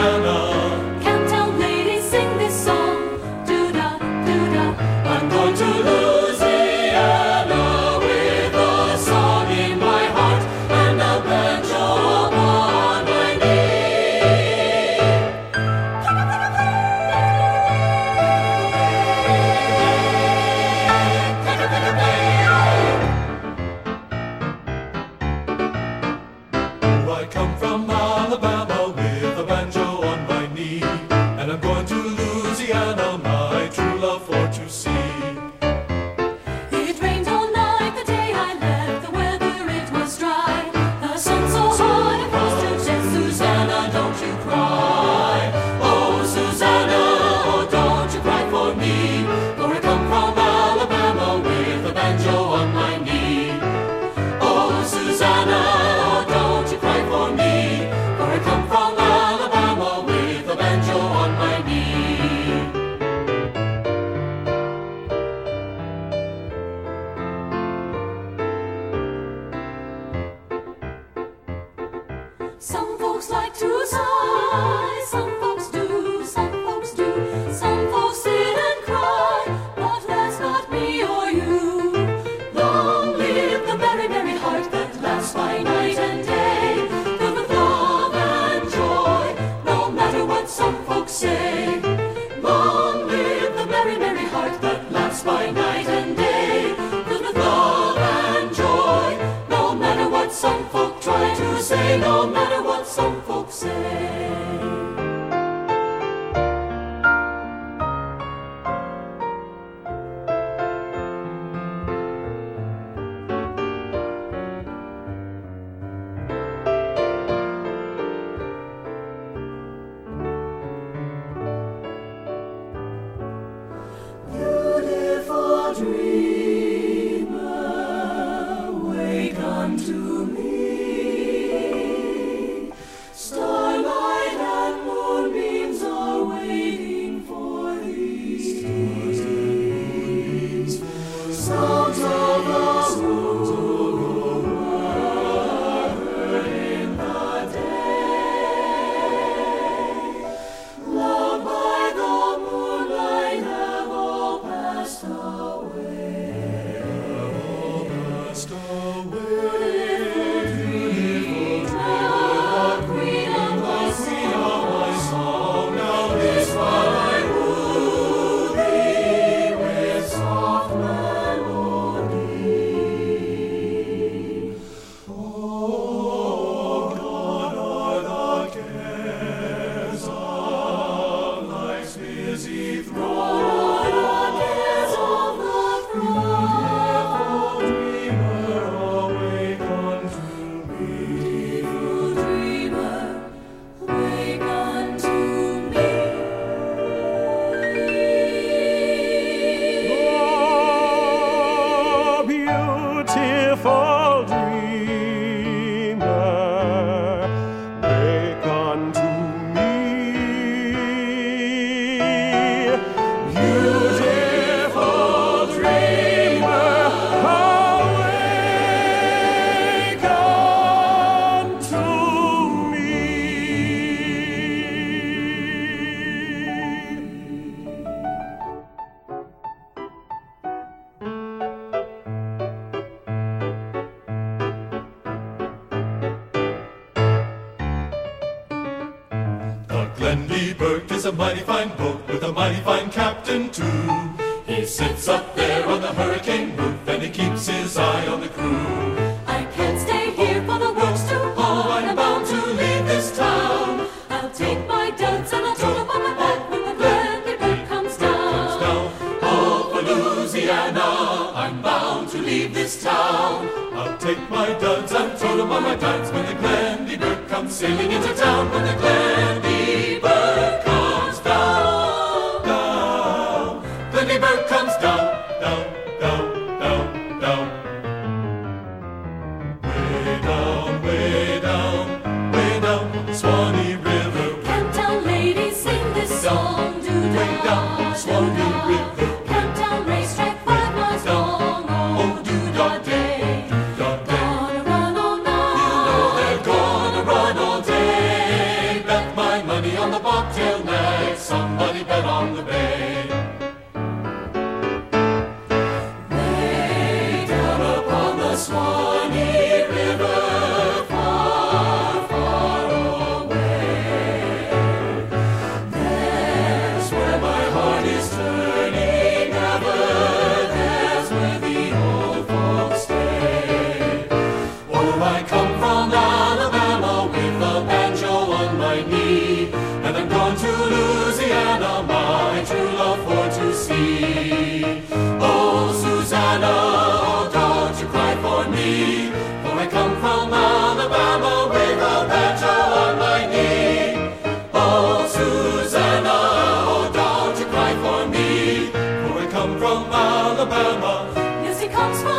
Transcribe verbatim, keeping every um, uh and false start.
Louisiana. Camptown ladies sing this song, doo-da, doo-da. I'm going to Louisiana with a song in my heart and a banjo upon my knee. Oh, I come from Alabama with a banjo on my knee, and I'm going to Louisiana, my true love for to see. It rained all night the day I left, the weather it was dry. The sun so hot it was to death. Susanna, don't you cry. Oh, Susanna, oh, don't you cry for me. For I come from Alabama with a banjo on my knee. Oh, Susanna, oh, don't you cry for me. For I come from Alabama with a banjo on my knee. Some folks like to sigh, some folks do, some folks do. Some folks sit and cry, but that's not me or you. Long live the merry, merry heart that laughs by night and day, filled with love and joy, no matter what some folks say. Long live the merry, merry heart that laughs by night and day, filled with love and joy, no matter what some folk try to say, no matter what some folks say. Beautiful dreamer, wake unto me. Starlight and moonbeams are waiting for thee. Sounds of the moon are heard in the day. Loved by the moonlight have all passed away. Passed away. Beautiful queen of my song, Now this while I woo thee with soft melody. Oh, gone are the cares of life's busy throng. Gone are the cares of the throng. Dreamer, awake unto me. Beautiful dreamer, wake unto me. Oh, beautiful dreamer, wake unto me. Beautiful dreamer, awake unto me. The Glendy Burke is a mighty fine boat with a mighty fine captain too. He sits up there on the hurricane roof and he keeps his eye on the crew. I can't stay here for the work's too Oh, hard. I'm bound to leave this town. I'll take my duds and I'll tote 'em on my back when the Glendy Burke comes down. Now, oh, for Louisiana, I'm bound to leave this town. I'll take my duds and throw them on my duds when the Glendy Burke comes sailing into town. When the Glendy Burke comes down, down. Glendy Burke comes down, down, down, down, down. Way down, way down, way down the Swanee River. Camptown ladies sing this song, doo-da, Way down Swanee doo-da. River. Camptown racetrack five miles long, oh, doo-da day. Doo-da day. Gonna run all night. You know they're gonna run all day. Bet my on the bobtail nag, somebody bet on the bay. Way down upon the Swanee River, far, far away, there's where my heart is turning ever, there's where the old folks stay. Oh, I come from Alabama with a banjo on my knee, and I'm gone to Louisiana, my true love for to see. Oh, Susanna, oh, don't you cry for me, for I come from Alabama with a banjo on my knee. Oh, Susanna, oh, don't you cry for me, for I come from Alabama. Yes, he comes from